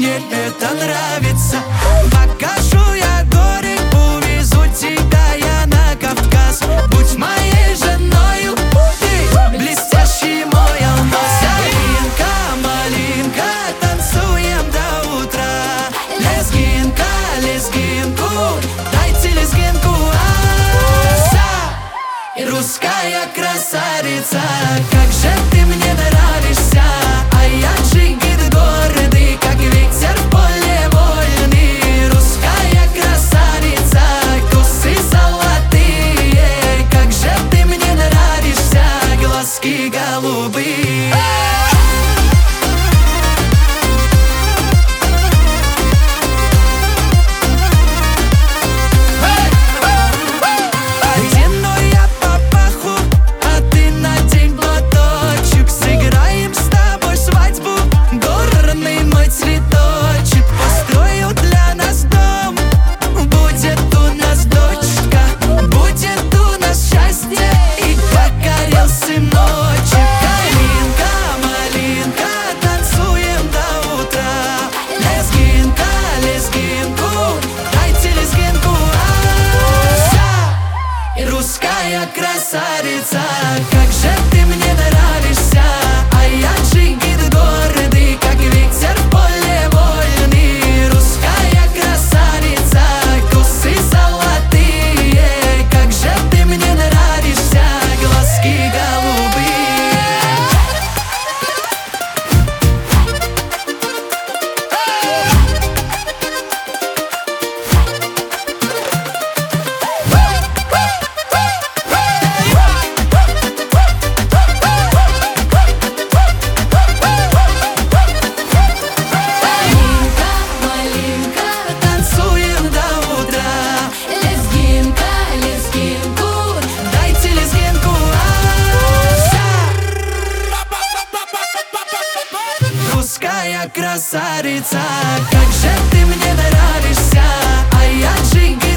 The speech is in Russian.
мне это нравится. Покажу я горы, увезу тебя я на Кавказ. Будь моей женою, ты блестящий мой алмаз. Ялинка, малинка, танцуем до утра. Лезгинка, лезгинку, дайте лезгинку. Русская красавица, как же ты мне нравишься. А я джигит гордый, как ветер в поле вольный. Русская красавица, косы золотые, как же ты мне нравишься, глазки голубые. Русская красавица, как же ты мне нравишься. А я джигит гордый, как ветер в поле вольный. Русская красавица, косы золотые, как же ты мне нравишься, глазки голубые. Русская красавица, как же ты мне нравишься. А я джигит